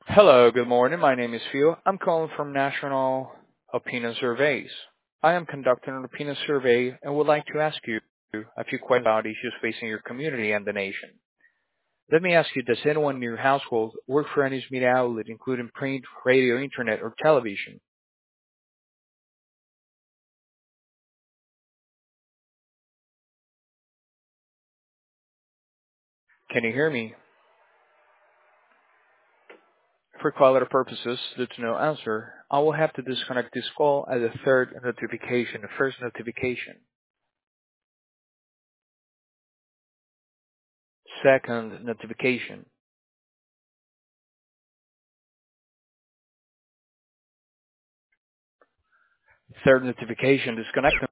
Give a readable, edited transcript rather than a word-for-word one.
Hello, good morning. My name is Phil. I'm calling from National Opinion Surveys. I am conducting an opinion survey and would like to ask you a few questions about issues facing your community and the nation. Let me ask you, does anyone in your household work for a news media outlet, including print, radio, internet, or television? Can you hear me? For quality purposes, due to no answer, I will have to disconnect this call as a third notification, the first notification. Second notification. Third notification, disconnect.